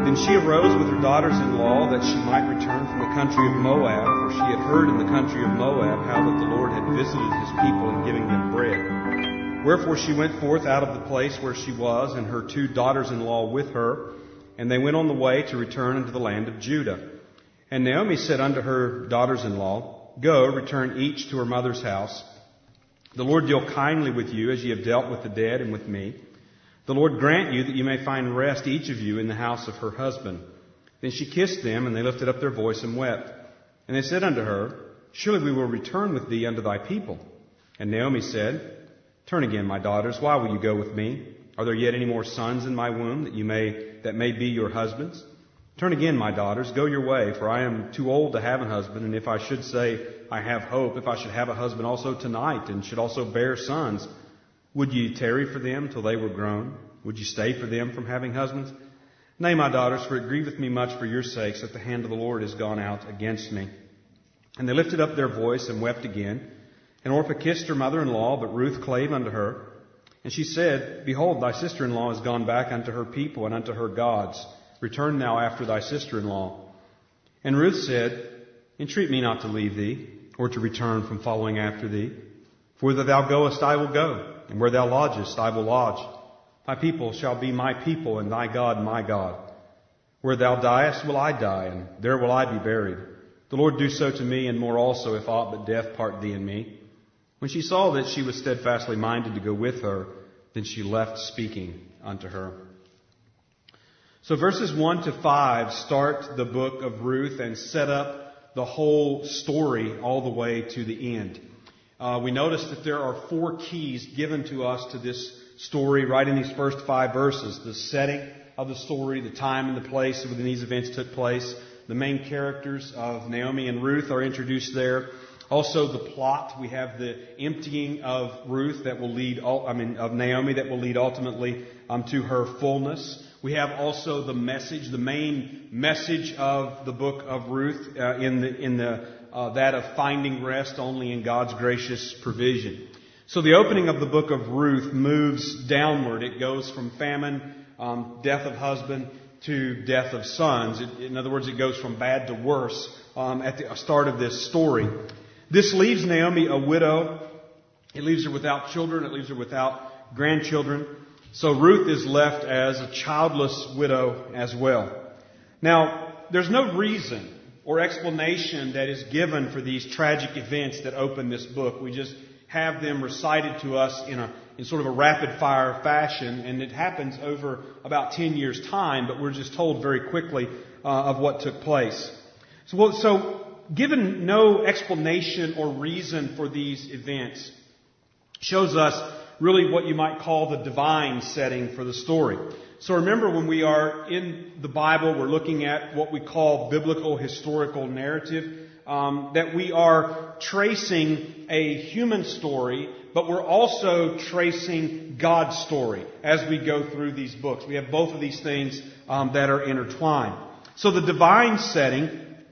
Then she arose with her daughters-in-law that she might return from the country of Moab, for she had heard in the country of Moab how that the Lord had visited his people in giving them bread. Wherefore she went forth out of the place where she was, and her 2 daughters-in-law with her, and they went on the way to return into the land of Judah. And Naomi said unto her daughters-in-law, Go, return each to her mother's house. The Lord deal kindly with you, as ye have dealt with the dead and with me. The Lord grant you that you may find rest, each of you, in the house of her husband. Then she kissed them, and they lifted up their voice and wept. And they said unto her, Surely we will return with thee unto thy people. And Naomi said, Turn again, my daughters, why will you go with me? Are there yet any more sons in my womb that may be your husbands? Turn again, my daughters, go your way, for I am too old to have a husband. And if I should say, I have hope, if I should have a husband also tonight, and should also bear sons, would ye tarry for them till they were grown? Would ye stay for them from having husbands? Nay, my daughters, for it grieveth me much for your sakes that the hand of the Lord is gone out against me. And they lifted up their voice and wept again. And Orpah kissed her mother-in-law, but Ruth clave unto her. And she said, Behold, thy sister-in-law is gone back unto her people and unto her gods. Return now after thy sister-in-law. And Ruth said, Entreat me not to leave thee, or to return from following after thee. For whither thou goest, I will go, and where thou lodgest, I will lodge. Thy people shall be my people, and thy God my God. Where thou diest will I die, and there will I be buried. The Lord do so to me, and more also, if aught but death part thee and me. When she saw that she was steadfastly minded to go with her, then she left speaking unto her. So verses 1 to 5 start the book of Ruth and set up the whole story all the way to the end. We notice that there are 4 keys given to us to this story right in these first 5 verses. The setting of the story, the time and the place when these events took place. The main characters of Naomi and Ruth are introduced there. Also the plot. We have the emptying of Ruth that will lead, of Naomi that will lead ultimately to her fullness. We have also the message, the main message of the book of Ruth that of finding rest only in God's gracious provision. So the opening of the book of Ruth moves downward. It goes from famine, death of husband, to death of sons. In other words, it goes from bad to worse at the start of this story. This leaves Naomi a widow. It leaves her without children. It leaves her without grandchildren. So Ruth is left as a childless widow as well. Now, there's no reason or explanation that is given for these tragic events that open this book. We just have them recited to us in sort of a rapid-fire fashion, and it happens over about 10 years' time, but we're just told very quickly of what took place. So given no explanation or reason for these events, shows us really what you might call the divine setting for the story. So remember, when we are in the Bible, we're looking at what we call biblical historical narrative. That we are tracing a human story, but we're also tracing God's story as we go through these books. We have both of these things that are intertwined. So the divine setting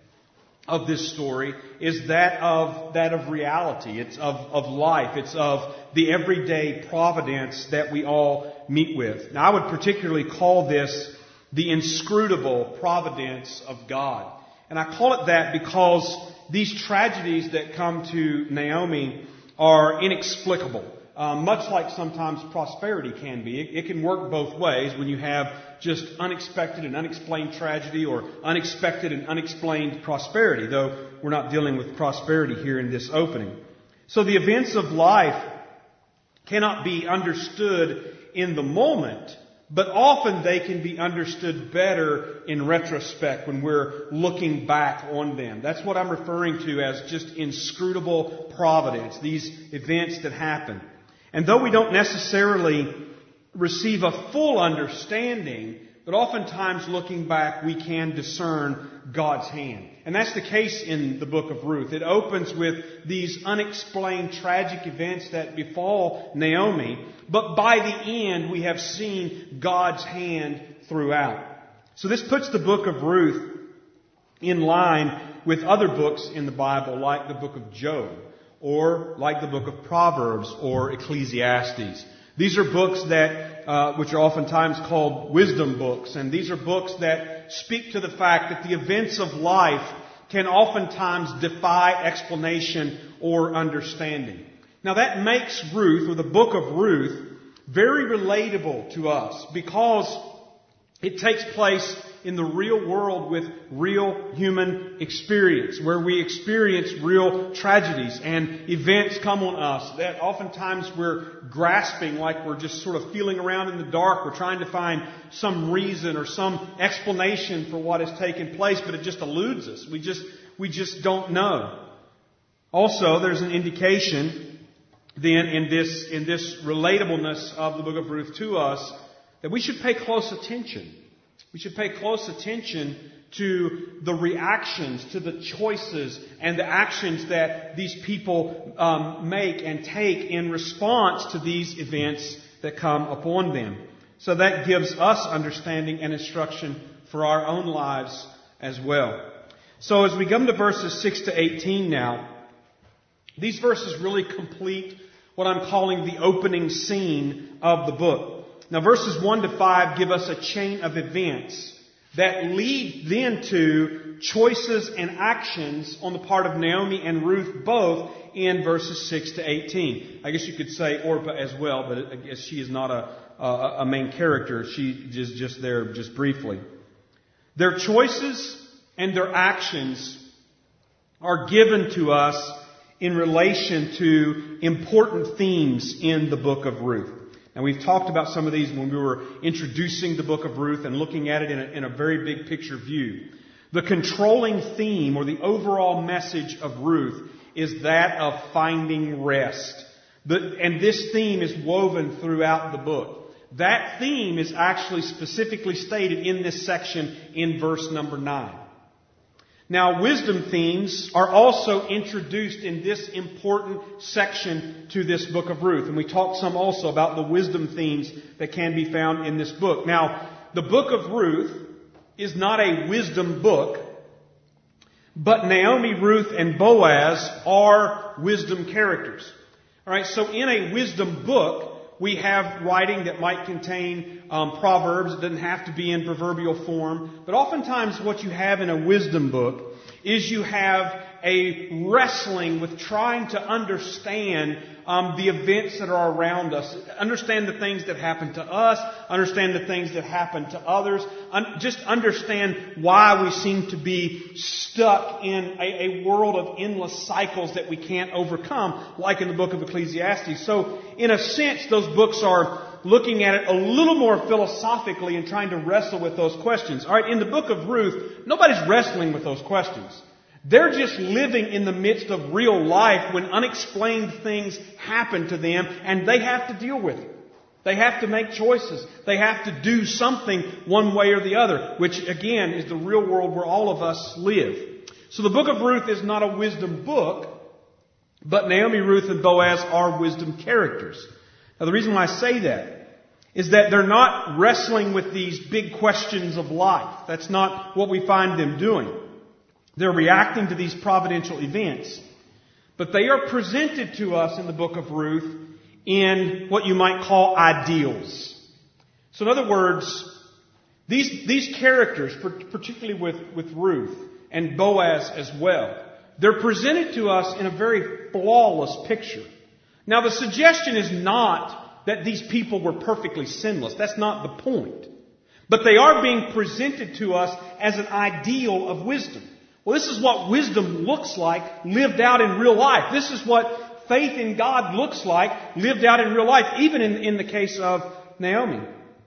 of this story is that of reality. It's of life. It's of the everyday providence that we all meet with. Now, I would particularly call this the inscrutable providence of God. And I call it that because these tragedies that come to Naomi are inexplicable. Much like sometimes prosperity can be. It can work both ways when you have just unexpected and unexplained tragedy or unexpected and unexplained prosperity, though we're not dealing with prosperity here in this opening. So the events of life cannot be understood in the moment, but often they can be understood better in retrospect when we're looking back on them. That's what I'm referring to as just inscrutable providence, these events that happen. And though we don't necessarily receive a full understanding, but oftentimes looking back we can discern God's hand. And that's the case in the book of Ruth. It opens with these unexplained tragic events that befall Naomi, but by the end we have seen God's hand throughout. So this puts the book of Ruth in line with other books in the Bible, like the book of Job, or like the book of Proverbs or Ecclesiastes. These are books that which are oftentimes called wisdom books. And these are books that speak to the fact that the events of life can oftentimes defy explanation or understanding. Now that makes Ruth, or the book of Ruth, very relatable to us because it takes place in the real world with real human experience, where we experience real tragedies and events come on us that oftentimes we're grasping, like we're just sort of feeling around in the dark. We're trying to find some reason or some explanation for what has taken place, but it just eludes us. We just don't know. Also, there's an indication then in this relatableness of the book of Ruth to us that we should pay close attention. We should pay close attention to the reactions, to the choices and the actions that these people make and take in response to these events that come upon them. So that gives us understanding and instruction for our own lives as well. So as we come to verses 6 to 18 now, these verses really complete what I'm calling the opening scene of the book. Now verses 1 to 5 give us a chain of events that lead then to choices and actions on the part of Naomi and Ruth both in verses 6 to 18. I guess you could say Orpah as well, but I guess she is not a main character. She is just there just briefly. Their choices and their actions are given to us in relation to important themes in the book of Ruth. And we've talked about some of these when we were introducing the book of Ruth and looking at it in a very big picture view. The controlling theme or the overall message of Ruth is that of finding rest. And this theme is woven throughout the book. That theme is actually specifically stated in this section in verse number 9. Now, wisdom themes are also introduced in this important section to this book of Ruth. And we talked some also about the wisdom themes that can be found in this book. Now, the book of Ruth is not a wisdom book, but Naomi, Ruth, and Boaz are wisdom characters. All right, so in a wisdom book, we have writing that might contain proverbs. It doesn't have to be in proverbial form. But oftentimes what you have in a wisdom book is you have a wrestling with trying to understand the events that are around us. Understand the things that happen to us. Understand the things that happen to others. Just understand why we seem to be stuck in a world of endless cycles that we can't overcome, like in the book of Ecclesiastes. So, in a sense, those books are looking at it a little more philosophically and trying to wrestle with those questions. All right, in the book of Ruth, nobody's wrestling with those questions. They're just living in the midst of real life when unexplained things happen to them and they have to deal with it. They have to make choices. They have to do something one way or the other, which again is the real world where all of us live. So the book of Ruth is not a wisdom book, but Naomi, Ruth, and Boaz are wisdom characters. Now the reason why I say that is that they're not wrestling with these big questions of life. That's not what we find them doing. They're reacting to these providential events. But they are presented to us in the book of Ruth in what you might call ideals. So in other words, these characters, particularly with Ruth and Boaz as well, they're presented to us in a very flawless picture. Now the suggestion is not that these people were perfectly sinless. That's not the point. But they are being presented to us as an ideal of wisdom. Well, this is what wisdom looks like lived out in real life. This is what faith in God looks like lived out in real life, even in the case of Naomi.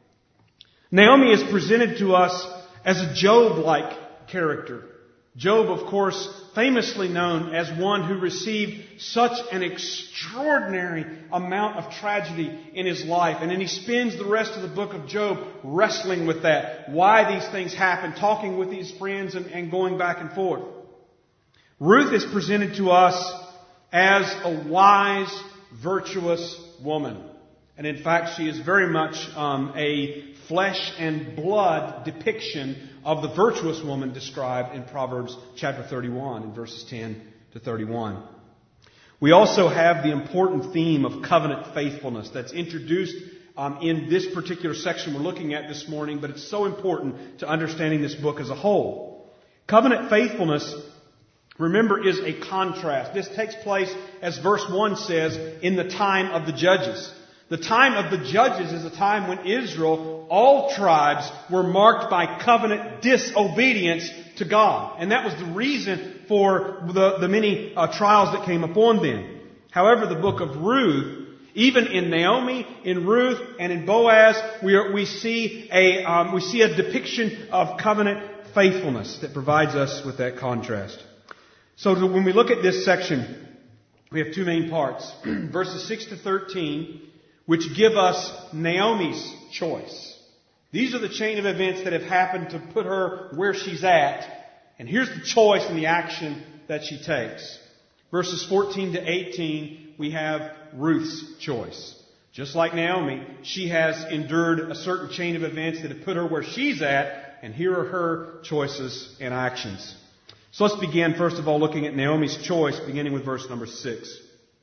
Naomi is presented to us as a Job-like character. Job, of course, famously known as one who received such an extraordinary amount of tragedy in his life. And then he spends the rest of the book of Job wrestling with that. Why these things happen, talking with his friends and going back and forth. Ruth is presented to us as a wise, virtuous woman. And in fact, she is very much a flesh and blood depiction of the virtuous woman described in Proverbs chapter 31 in verses 10 to 31. We also have the important theme of covenant faithfulness that's introduced in this particular section we're looking at this morning, but it's so important to understanding this book as a whole. Covenant faithfulness, remember, is a contrast. This takes place, as verse 1 says, in the time of the judges. The time of the judges is a time when Israel, all tribes, were marked by covenant disobedience to God. And that was the reason for the many trials that came upon them. However, the book of Ruth, even in Naomi, in Ruth, and in Boaz, we see a depiction of covenant faithfulness that provides us with that contrast. So when we look at this section, we have two main parts. Verses 6 to 13, which give us Naomi's choice. These are the chain of events that have happened to put her where she's at. And here's the choice and the action that she takes. Verses 14 to 18, we have Ruth's choice. Just like Naomi, she has endured a certain chain of events that have put her where she's at, and here are her choices and actions. So let's begin, first of all, looking at Naomi's choice, beginning with verse number 6.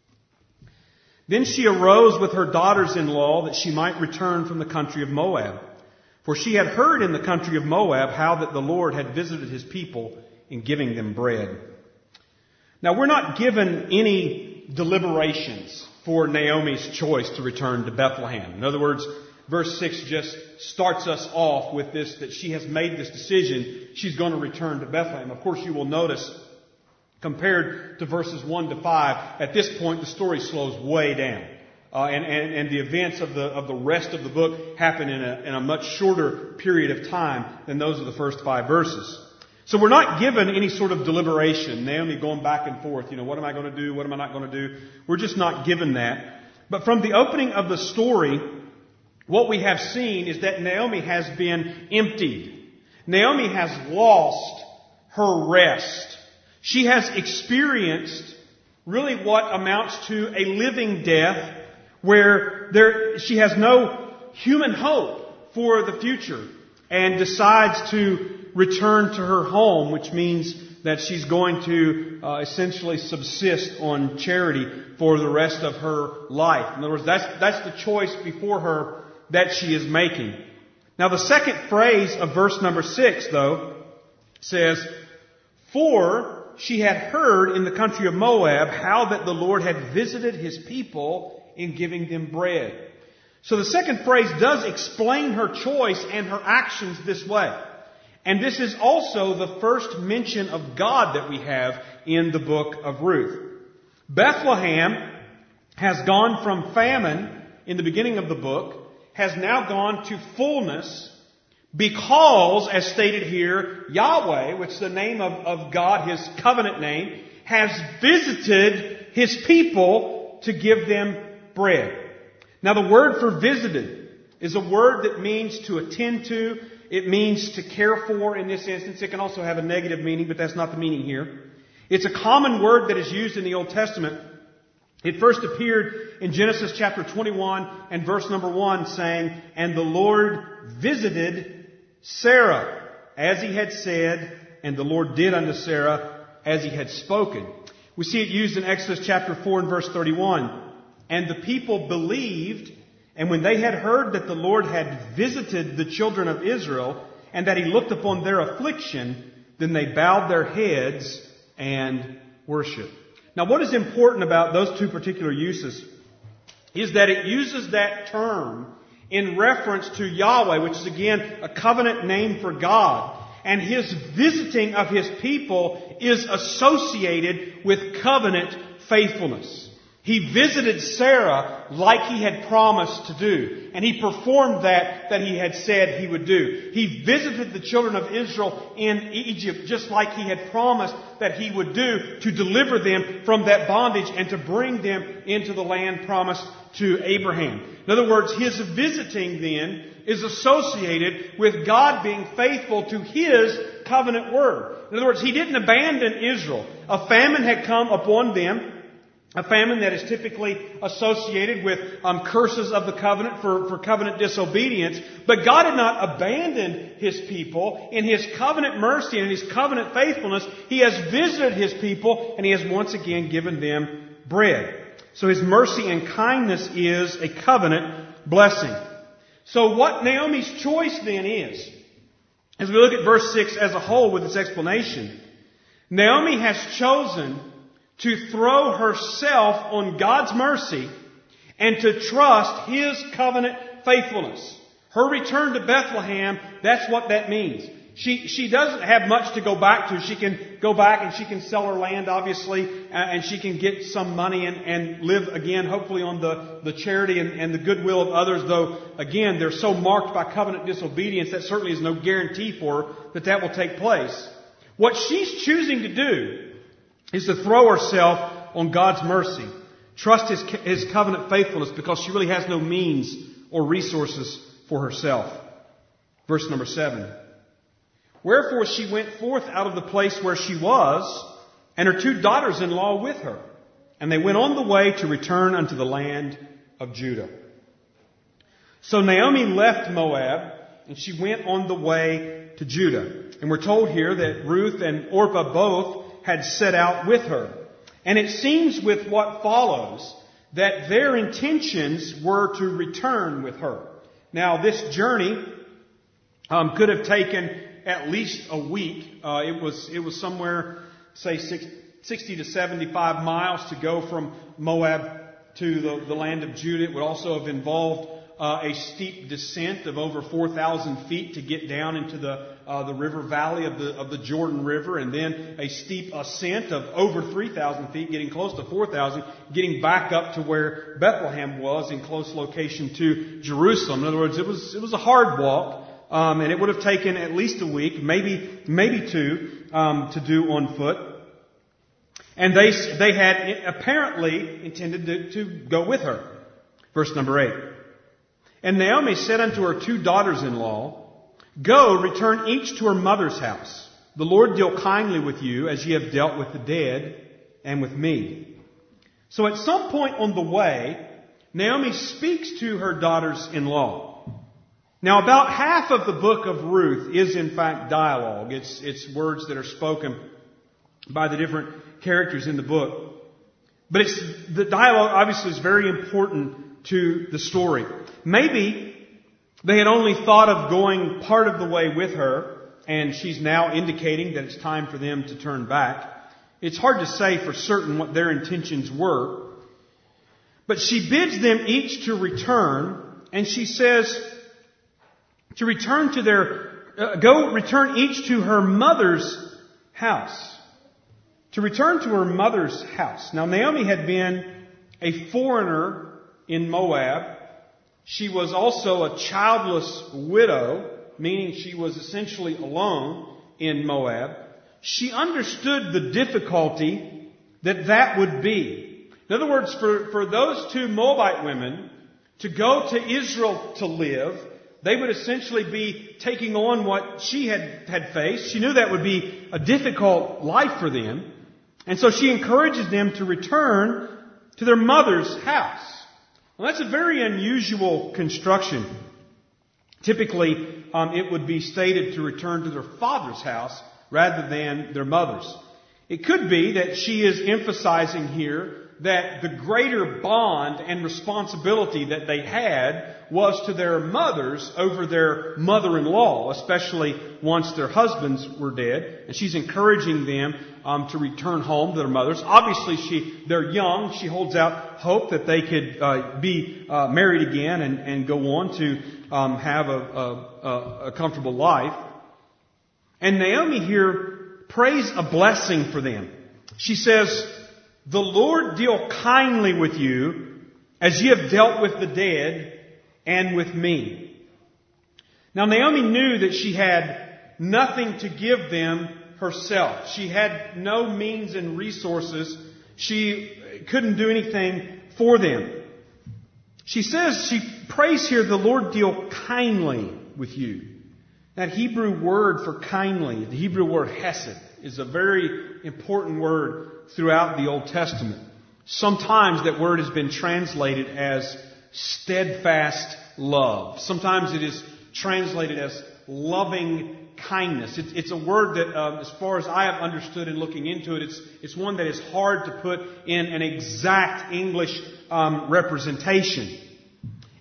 Then she arose with her daughters-in-law that she might return from the country of Moab. For she had heard in the country of Moab how that the Lord had visited His people in giving them bread. Now, we're not given any deliberations for Naomi's choice to return to Bethlehem. In other words, verse 6 just starts us off with this, that she has made this decision. She's going to return to Bethlehem. Of course, you will notice, compared to verses 1 to 5, at this point the story slows way down. And the events of the rest of the book happen in a much shorter period of time than those of the first 5 verses. So we're not given any sort of deliberation. Naomi going back and forth, what am I going to do? What am I not going to do? We're just not given that. But from the opening of the story, what we have seen is that Naomi has been emptied. Naomi has lost her rest. She has experienced really what amounts to a living death where she has no human hope for the future and decides to return to her home, which means that she's going to essentially subsist on charity for the rest of her life. In other words, that's the choice before her that she is making. Now, the second phrase of verse number 6, though, says, "For she had heard in the country of Moab how that the Lord had visited His people in giving them bread." So the second phrase does explain her choice and her actions this way. And this is also the first mention of God that we have in the book of Ruth. Bethlehem has gone from famine in the beginning of the book, has now gone to fullness because, as stated here, Yahweh, which is the name of God, His covenant name, has visited His people to give them bread. Now, the word for visited is a word that means to attend to. It means to care for in this instance. It can also have a negative meaning, but that's not the meaning here. It's a common word that is used in the Old Testament. It first appeared in Genesis chapter 21 and verse number 1 saying, "And the Lord visited Sarah as He had said, and the Lord did unto Sarah as He had spoken." We see it used in Exodus chapter 4 and verse 31. "And the people believed, and when they had heard that the Lord had visited the children of Israel, and that He looked upon their affliction, then they bowed their heads and worshiped." Now, what is important about those two particular uses is that it uses that term in reference to Yahweh, which is again a covenant name for God. And His visiting of His people is associated with covenant faithfulness. He visited Sarah like He had promised to do. And He performed that He had said He would do. He visited the children of Israel in Egypt just like He had promised that He would do to deliver them from that bondage and to bring them into the land promised to Abraham. In other words, His visiting then is associated with God being faithful to His covenant word. In other words, He didn't abandon Israel. A famine had come upon them. A famine that is typically associated with curses of the covenant for covenant disobedience. But God had not abandoned His people. In His covenant mercy and His covenant faithfulness, He has visited His people and He has once again given them bread. So His mercy and kindness is a covenant blessing. So what Naomi's choice then is, as we look at verse 6 as a whole with its explanation, Naomi has chosen to throw herself on God's mercy and to trust His covenant faithfulness. Her return to Bethlehem, that's what that means. She doesn't have much to go back to. She can go back and she can sell her land, obviously, and she can get some money and live again, hopefully on the charity and the goodwill of others, though, again, they're so marked by covenant disobedience, that certainly is no guarantee for her that will take place. What she's choosing to do is to throw herself on God's mercy, trust His covenant faithfulness, because she really has no means or resources for herself. Verse number 7. Wherefore she went forth out of the place where she was, and her 2 daughters-in-law with her. And they went on the way to return unto the land of Judah. So Naomi left Moab, and she went on the way to Judah. And we're told here that Ruth and Orpah both had set out with her. And it seems with what follows that their intentions were to return with her. Now, this journey could have taken at least a week. It was somewhere, say, 60 to 75 miles to go from Moab to the land of Judah. It would also have involved a steep descent of over 4,000 feet to get down into the river valley of the Jordan River, and then a steep ascent of over 3,000 feet, getting close to 4,000, getting back up to where Bethlehem was in close location to Jerusalem. In other words, it was a hard walk. And it would have taken at least a week, maybe 2, to do on foot. And they had apparently intended to go with her. Verse number 8. And Naomi said unto her 2 daughters-in-law, Go, return each to her mother's house. The Lord deal kindly with you, as ye have dealt with the dead and with me. So at some point on the way, Naomi speaks to her daughters-in-law. Now, about half of the book of Ruth is, in fact, dialogue. It's words that are spoken by the different characters in the book. But the dialogue, obviously, is very important to the story. Maybe they had only thought of going part of the way with her, and she's now indicating that it's time for them to turn back. It's hard to say for certain what their intentions were. But she bids them each to return, and she says, to return to return each to her mother's house. To return to her mother's house. Now, Naomi had been a foreigner in Moab. She was also a childless widow, meaning she was essentially alone in Moab. She understood the difficulty that would be. In other words, for those 2 Moabite women to go to Israel to live, they would essentially be taking on what she had faced. She knew that would be a difficult life for them. And so she encourages them to return to their mother's house. Well, that's a very unusual construction. Typically, it would be stated to return to their father's house rather than their mother's. It could be that she is emphasizing here that the greater bond and responsibility that they had was to their mothers over their mother-in-law, especially once their husbands were dead. And she's encouraging them to return home to their mothers. Obviously, they're young. She holds out hope that they could be married again and go on to have a comfortable life. And Naomi here prays a blessing for them. She says, The Lord deal kindly with you, as ye have dealt with the dead and with me. Now, Naomi knew that she had nothing to give them herself. She had no means and resources. She couldn't do anything for them. She prays here, the Lord deal kindly with you. That Hebrew word for kindly, the Hebrew word hesed, is a very important word throughout the Old Testament. Sometimes that word has been translated as steadfast love. Sometimes it is translated as loving kindness. It's a word that, as far as I have understood in looking into it, it's one that is hard to put in an exact English representation.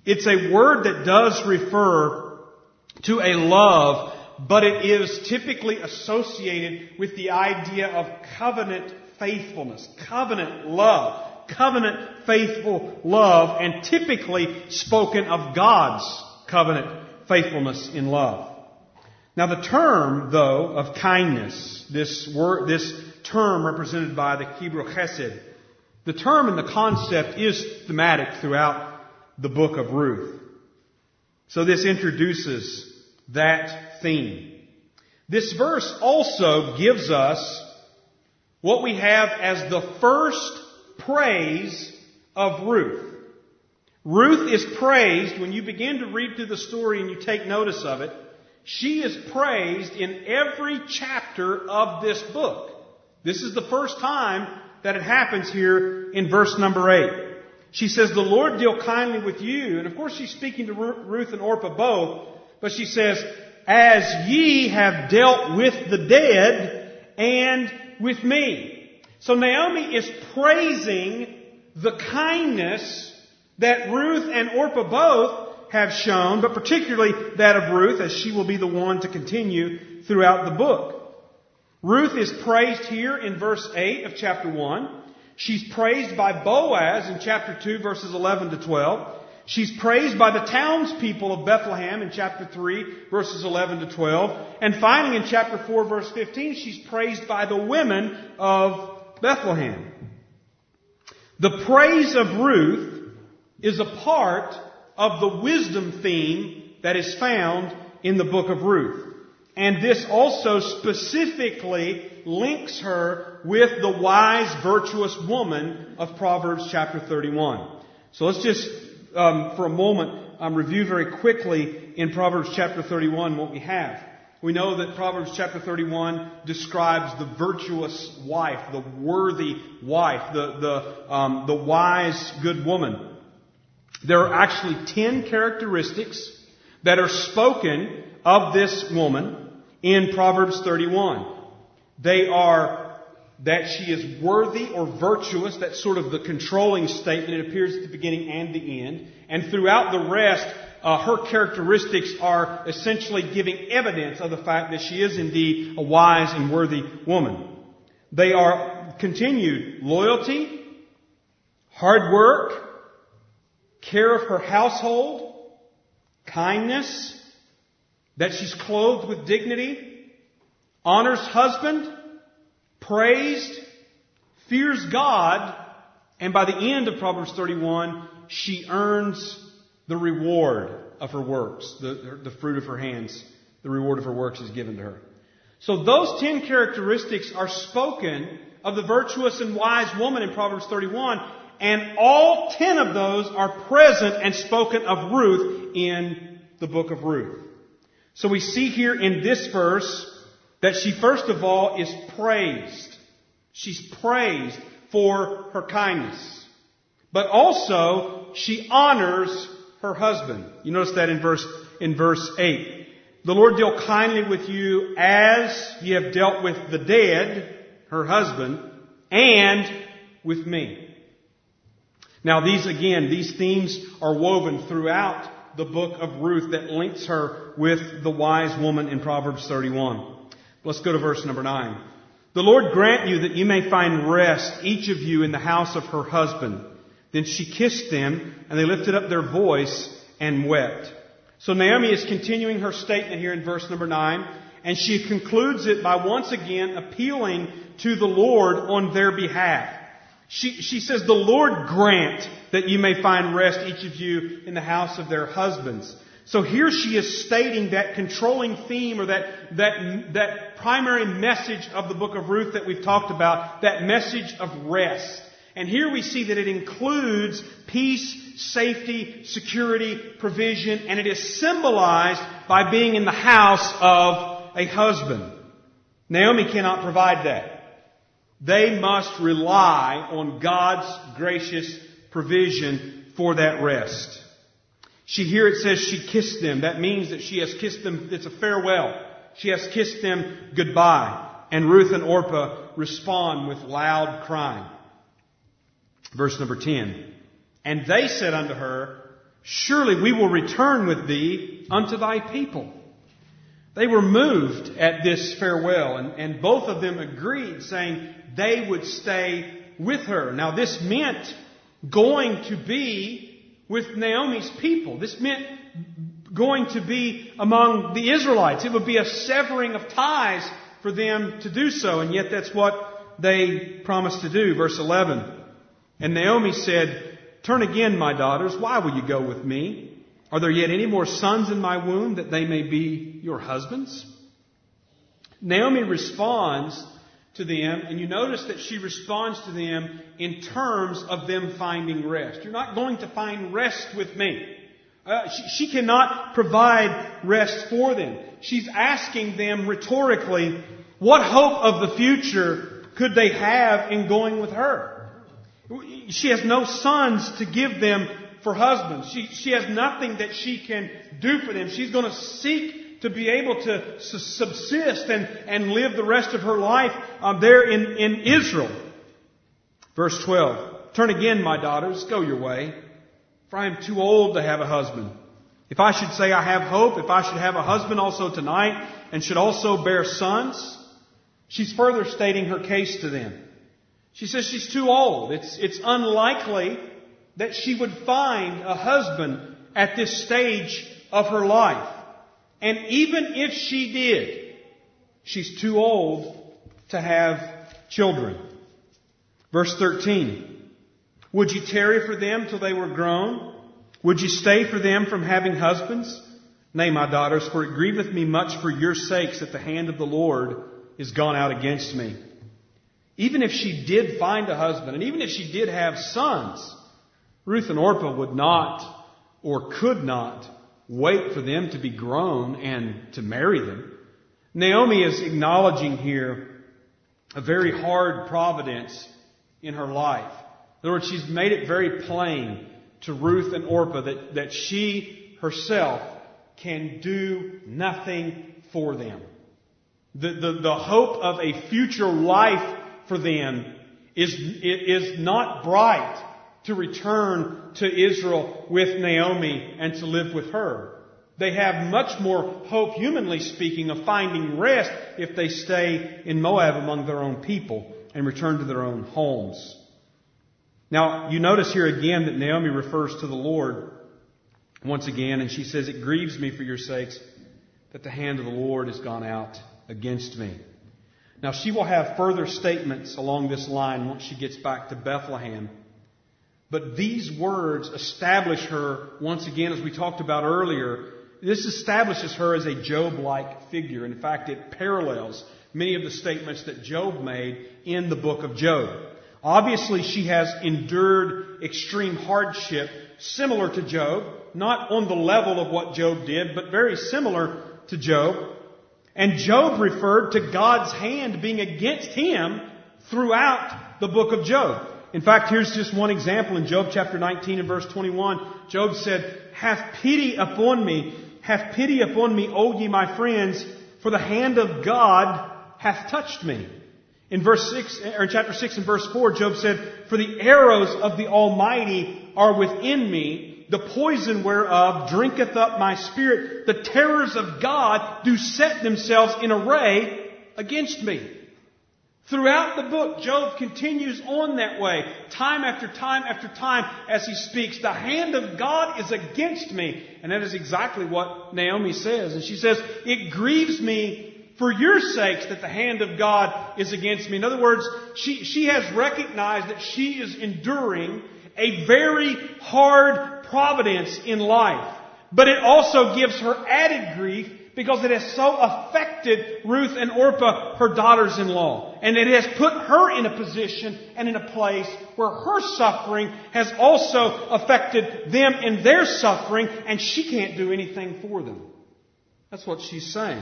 It's a word that does refer to a love, but it is typically associated with the idea of covenant faithfulness, covenant love, covenant faithful love, and typically spoken of God's covenant faithfulness in love. Now the term, though, of kindness, this term represented by the Hebrew chesed, the term and the concept is thematic throughout the book of Ruth. So this introduces that theme. This verse also gives us what we have as the first praise of Ruth. Ruth is praised when you begin to read through the story and you take notice of it. She is praised in every chapter of this book. This is the first time that it happens here in verse number 8. She says, "The Lord deal kindly with you." And of course she's speaking to Ruth and Orpah both. But she says, "As ye have dealt with the dead and with me." So Naomi is praising the kindness that Ruth and Orpah both have shown, but particularly that of Ruth, as she will be the one to continue throughout the book. Ruth is praised here in verse 8 of chapter 1. She's praised by Boaz in chapter 2, verses 11 to 12. She's praised by the townspeople of Bethlehem in chapter 3, verses 11 to 12. And finally in chapter 4, verse 15, she's praised by the women of Bethlehem. The praise of Ruth is a part of the wisdom theme that is found in the book of Ruth. And this also specifically links her with the wise, virtuous woman of Proverbs chapter 31. So let's just, for a moment, review very quickly in Proverbs chapter 31 what we have. We know that Proverbs chapter 31 describes the virtuous wife, the worthy wife, the wise, good woman. There are actually 10 characteristics that are spoken of this woman in Proverbs 31. They are that she is worthy or virtuous. That's sort of the controlling statement. It appears at the beginning and the end. And throughout the rest, her characteristics are essentially giving evidence of the fact that she is indeed a wise and worthy woman. They are continued loyalty, hard work, care of her household, kindness, that she's clothed with dignity, honors husband, praised, fears God, and by the end of Proverbs 31, she earns the reward of her works, the fruit of her hands. The reward of her works is given to her. So those 10 characteristics are spoken of the virtuous and wise woman in Proverbs 31, and all 10 of those are present and spoken of Ruth in the book of Ruth. So we see here in this verse that she first of all is praised. She's praised for her kindness. But also she honors her husband. You notice that in verse 8. "The Lord deal kindly with you as ye have dealt with the dead," her husband, "and with me." Now these themes are woven throughout the book of Ruth that links her with the wise woman in Proverbs 31. Let's go to verse number 9. "The Lord grant you that you may find rest, each of you, in the house of her husband." Then she kissed them, and they lifted up their voice and wept. So Naomi is continuing her statement here in verse number 9, and she concludes it by once again appealing to the Lord on their behalf. She says, "The Lord grant that you may find rest, each of you, in the house of their husbands." So here she is stating that controlling theme, or that primary message of the book of Ruth that we've talked about, that message of rest. And here we see that it includes peace, safety, security, provision, and it is symbolized by being in the house of a husband. Naomi cannot provide that. They must rely on God's gracious provision for that rest. Here it says she kissed them. That means that she has kissed them. It's a farewell. She has kissed them goodbye. And Ruth and Orpah respond with loud crying. Verse number 10. "And they said unto her, surely we will return with thee unto thy people. They were moved at this farewell, and both of them agreed, saying they would stay with her. Now this meant going to be with Naomi's people. This meant going to be among the Israelites. It would be a severing of ties for them to do so, and yet that's what they promised to do. Verse 11, and Naomi said, turn again, my daughters, why will you go with me? Are there yet any more sons in my womb that they may be your husbands? Naomi responds to them, and you notice that she responds to them in terms of them finding rest. You're not going to find rest with me. She cannot provide rest for them. She's asking them rhetorically, what hope of the future could they have in going with her? She has no sons to give them for husbands. She has nothing that she can do for them. She's going to seek to be able to subsist and live the rest of her life there in Israel. Verse 12, turn again, my daughters, go your way, for I am too old to have a husband. If I should say I have hope, if I should have a husband also tonight, and should also bear sons. She's further stating her case to them. She says she's too old. It's unlikely that she would find a husband at this stage of her life. And even if she did, she's too old to have children. Verse 13. Would you tarry for them till they were grown? Would you stay for them from having husbands? Nay, my daughters, for it grieveth me much for your sakes that the hand of the Lord is gone out against me. Even if she did find a husband, and even if she did have sons, Ruth and Orpah would not or could not wait for them to be grown and to marry them. Naomi is acknowledging here a very hard providence in her life. In other words, she's made it very plain to Ruth and Orpah that she herself can do nothing for them. The hope of a future life for them is not bright to return to Israel with Naomi and to live with her. They have much more hope, humanly speaking, of finding rest if they stay in Moab among their own people and return to their own homes. Now, you notice here again that Naomi refers to the Lord once again, and she says, it grieves me for your sakes that the hand of the Lord has gone out against me. Now, she will have further statements along this line once she gets back to Bethlehem. But these words establish her, once again, as we talked about earlier, this establishes her as a Job-like figure. In fact, it parallels many of the statements that Job made in the book of Job. Obviously, she has endured extreme hardship similar to Job, not on the level of what Job did, but very similar to Job. And Job referred to God's hand being against him throughout the book of Job. In fact, here's just one example in Job chapter 19 and verse 21. Job said, have pity upon me, O ye my friends, for the hand of God hath touched me. In chapter 6 and verse 4, Job said, for the arrows of the Almighty are within me, the poison whereof drinketh up my spirit. The terrors of God do set themselves in array against me. Throughout the book, Job continues on that way, time after time after time, as he speaks. The hand of God is against me. And that is exactly what Naomi says. And she says, it grieves me for your sakes that the hand of God is against me. In other words, she has recognized that she is enduring a very hard providence in life. But it also gives her added grief because it has so affected Ruth and Orpah, her daughters-in-law. And it has put her in a position and in a place where her suffering has also affected them in their suffering, and she can't do anything for them. That's what she's saying.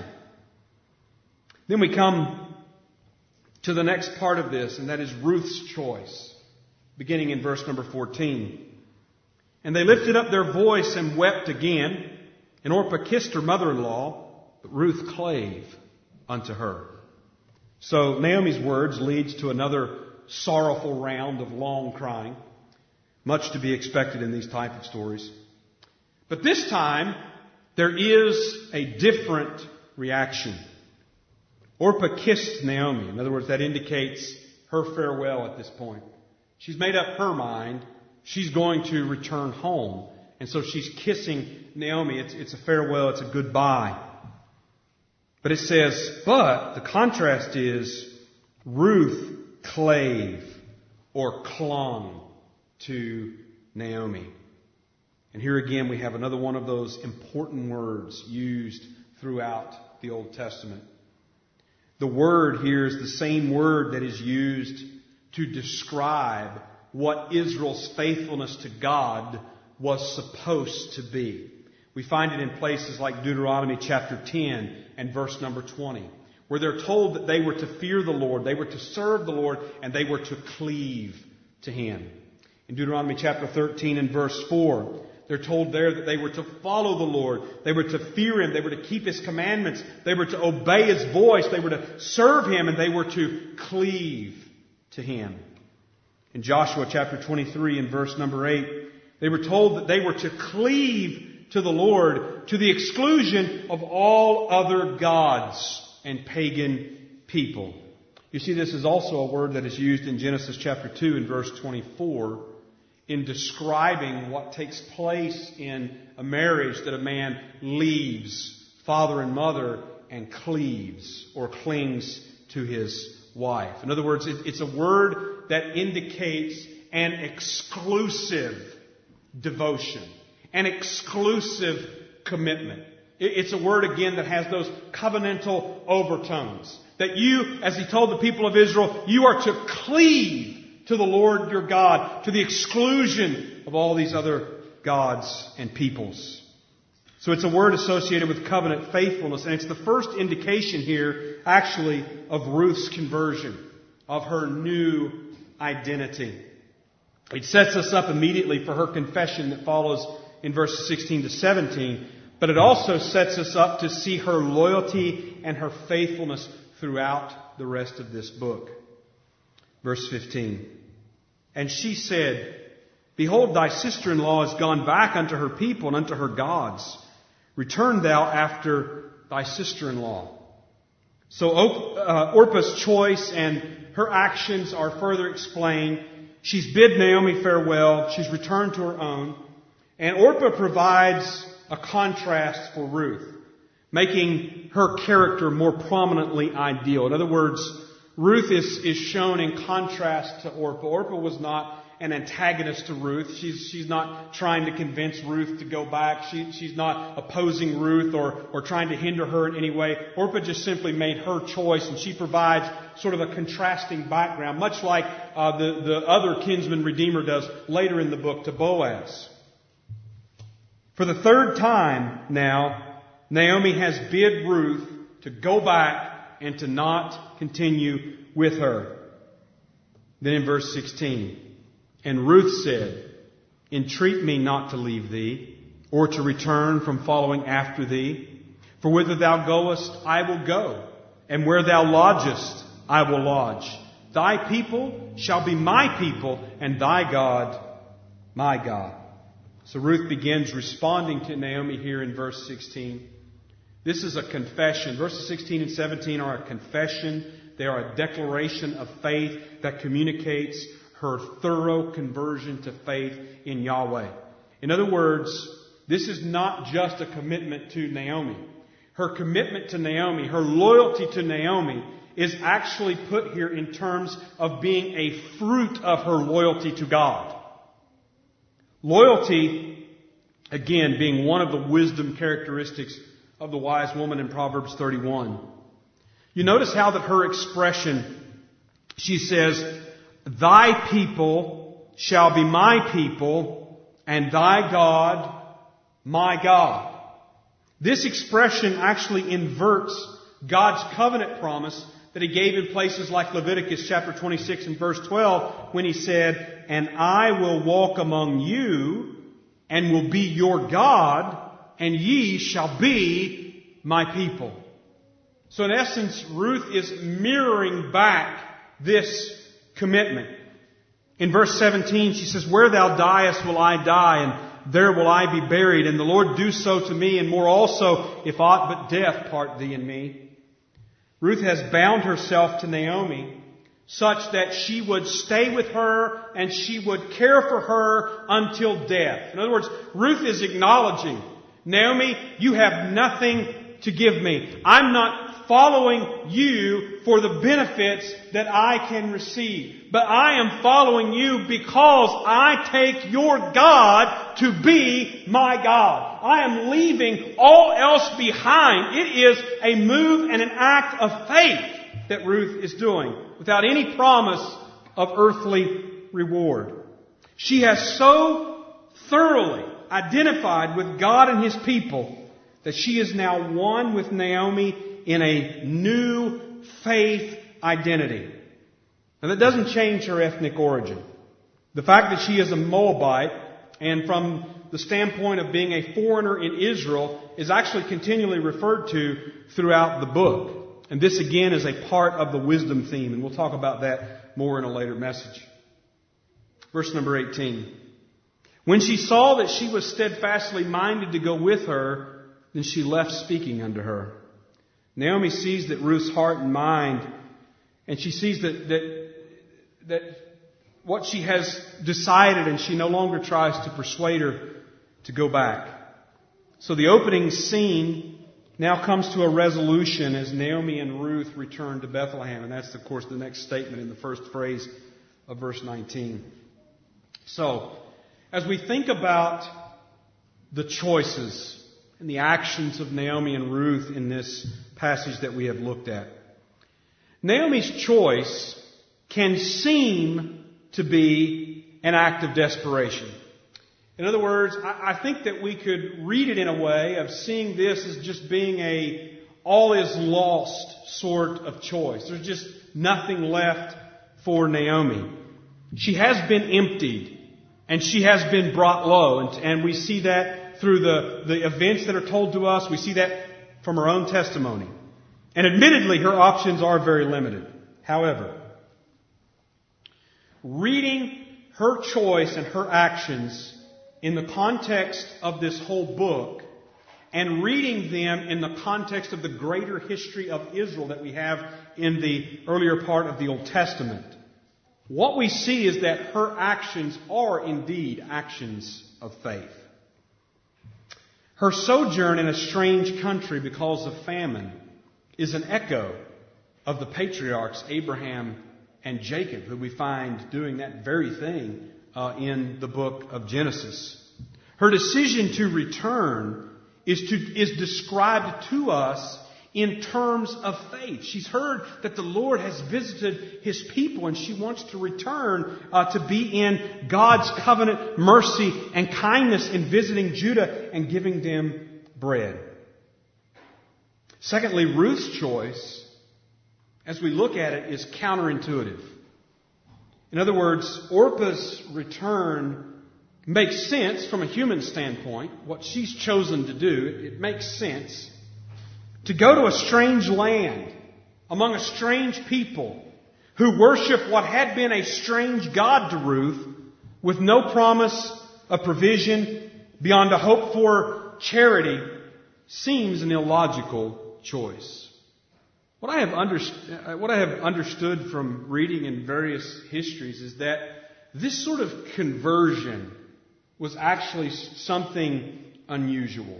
Then we come to the next part of this, and that is Ruth's choice, beginning in verse number 14. And they lifted up their voice and wept again. And Orpah kissed her mother-in-law, but Ruth clave unto her. So Naomi's words leads to another sorrowful round of long crying, much to be expected in these type of stories. But this time, there is a different reaction. Orpah kissed Naomi. In other words, that indicates her farewell at this point. She's made up her mind. She's going to return home. And so she's kissing Naomi. It's a farewell. It's a goodbye. But it says, but the contrast is Ruth clave or clung to Naomi. And here again we have another one of those important words used throughout the Old Testament. The word here is the same word that is used to describe what Israel's faithfulness to God was supposed to be. We find it in places like Deuteronomy chapter 10 and verse number 20, where they're told that they were to fear the Lord, they were to serve the Lord, and they were to cleave to Him. In Deuteronomy chapter 13 and verse 4, they're told there that they were to follow the Lord, they were to fear Him, they were to keep His commandments, they were to obey His voice, they were to serve Him, and they were to cleave to Him. In Joshua chapter 23 and verse number 8, they were told that they were to cleave to the Lord to the exclusion of all other gods and pagan people. You see, this is also a word that is used in Genesis chapter 2 and verse 24 in describing what takes place in a marriage, that a man leaves father and mother and cleaves or clings to his wife. In other words, it's a word that indicates an exclusive devotion, an exclusive commitment. It's a word, again, that has those covenantal overtones. That you, as He told the people of Israel, you are to cleave to the Lord your God, to the exclusion of all these other gods and peoples. So it's a word associated with covenant faithfulness, and it's the first indication here, actually, of Ruth's conversion, of her new identity. It sets us up immediately for her confession that follows in verses 16 to 17, but it also sets us up to see her loyalty and her faithfulness throughout the rest of this book. Verse 15. And she said, Behold, thy sister-in-law is gone back unto her people and unto her gods. Return thou after thy sister-in-law. So Orpah's choice and her actions are further explained. She's bid Naomi farewell. She's returned to her own. And Orpah provides a contrast for Ruth, making her character more prominently ideal. In other words, Ruth is shown in contrast to Orpah. Orpah was not an antagonist to Ruth. She's not trying to convince Ruth to go back. She's not opposing Ruth or trying to hinder her in any way. Orpah just simply made her choice, and she provides sort of a contrasting background, much like the other kinsman redeemer does later in the book to Boaz. For the third time now, Naomi has bid Ruth to go back and to not continue with her. Then in verse 16, and Ruth said, Entreat me not to leave thee, or to return from following after thee. For whither thou goest, I will go, and where thou lodgest, I will lodge. Thy people shall be my people, and thy God, my God. So Ruth begins responding to Naomi here in verse 16. This is a confession. Verses 16 and 17 are a confession. They are a declaration of faith that communicates her thorough conversion to faith in Yahweh. In other words, this is not just a commitment to Naomi. Her commitment to Naomi, her loyalty to Naomi, is actually put here in terms of being a fruit of her loyalty to God. Loyalty, again, being one of the wisdom characteristics of the wise woman in Proverbs 31. You notice how that her expression, she says, Thy people shall be my people, and thy God, my God. This expression actually inverts God's covenant promise that He gave in places like Leviticus chapter 26 and verse 12, when He said, And I will walk among you, and will be your God, and ye shall be my people. So in essence, Ruth is mirroring back this commitment. In verse 17, she says, Where thou diest will I die, and there will I be buried. And the Lord do so to me, and more also, if aught but death part thee and me. Ruth has bound herself to Naomi, such that she would stay with her and she would care for her until death. In other words, Ruth is acknowledging, Naomi, you have nothing to give me. I'm not following you for the benefits that I can receive. But I am following you because I take your God to be my God. I am leaving all else behind. It is a move and an act of faith that Ruth is doing, without any promise of earthly reward. She has so thoroughly identified with God and His people that she is now one with Naomi in a new faith identity. Now that doesn't change her ethnic origin. The fact that she is a Moabite, and from the standpoint of being a foreigner in Israel, is actually continually referred to throughout the book. And this again is a part of the wisdom theme, and we'll talk about that more in a later message. Verse number 18. When she saw that she was steadfastly minded to go with her, then she left speaking unto her. Naomi sees that Ruth's heart and mind, and she sees that what she has decided, and she no longer tries to persuade her to go back. So the opening scene now comes to a resolution as Naomi and Ruth return to Bethlehem. And that's, of course, the next statement in the first phrase of verse 19. So, as we think about the choices and the actions of Naomi and Ruth in this passage that we have looked at, Naomi's choice can seem to be an act of desperation. In other words, I think that we could read it in a way of seeing this as just being a all is lost sort of choice. There's just nothing left for Naomi. She has been emptied and she has been brought low. And we see that through the events that are told to us. We see that from her own testimony. And admittedly, her options are very limited. However, reading her choice and her actions in the context of this whole book, and reading them in the context of the greater history of Israel that we have in the earlier part of the Old Testament, what we see is that her actions are indeed actions of faith. Her sojourn in a strange country because of famine is an echo of the patriarchs Abraham and Jacob, who we find doing that very thing in the book of Genesis. Her decision to return is described to us in terms of faith. She's heard that the Lord has visited His people, and she wants to return to be in God's covenant mercy and kindness in visiting Judah and giving them bread. Secondly, Ruth's choice, as we look at it, is counterintuitive. In other words, Orpah's return makes sense from a human standpoint. What she's chosen to do, it makes sense. To go to a strange land, among a strange people, who worship what had been a strange God to Ruth, with no promise of provision beyond a hope for charity, seems an illogical choice. What I have understood from reading in various histories is that this sort of conversion was actually something unusual.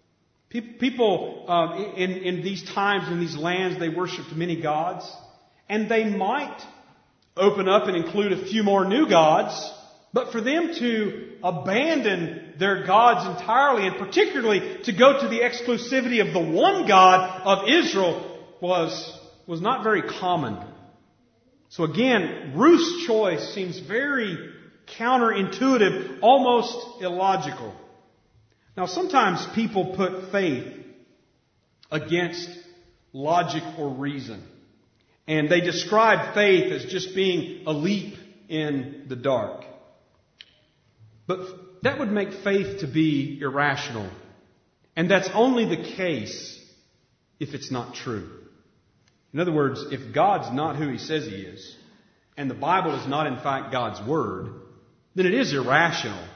People in these times, in these lands, they worshipped many gods, and they might open up and include a few more new gods, but for them to abandon their gods entirely, and particularly to go to the exclusivity of the one God of Israel, was not very common. So again, Ruth's choice seems very counterintuitive, almost illogical. Now, sometimes people put faith against logic or reason. And they describe faith as just being a leap in the dark. But that would make faith to be irrational. And that's only the case if it's not true. In other words, if God's not who He says He is, and the Bible is not in fact God's Word, then it is irrational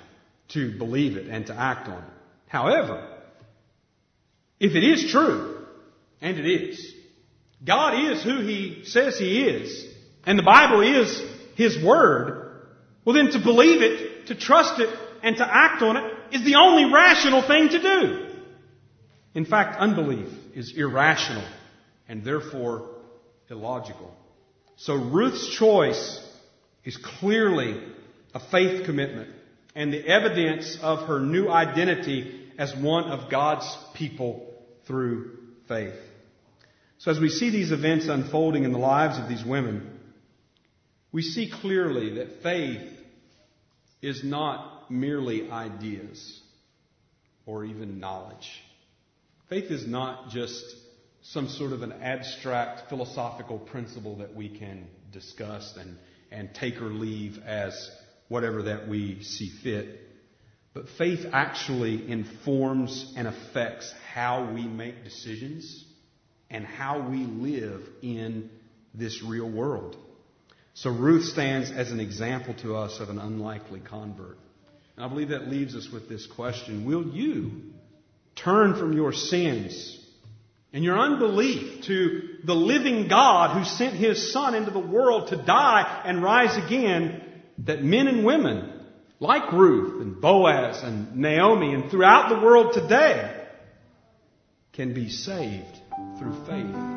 to believe it and to act on it. However, if it is true, and it is, God is who He says He is, and the Bible is His Word, well then to believe it, to trust it, and to act on it is the only rational thing to do. In fact, unbelief is irrational and therefore illogical. So Ruth's choice is clearly a faith commitment and the evidence of her new identity as one of God's people through faith. So as we see these events unfolding in the lives of these women, we see clearly that faith is not merely ideas or even knowledge. Faith is not just some sort of an abstract philosophical principle that we can discuss and take or leave as whatever that we see fit. But faith actually informs and affects how we make decisions and how we live in this real world. So Ruth stands as an example to us of an unlikely convert. And I believe that leaves us with this question: will you turn from your sins and your unbelief to the living God who sent His Son into the world to die and rise again, that men and women like Ruth and Boaz and Naomi and throughout the world today can be saved through faith?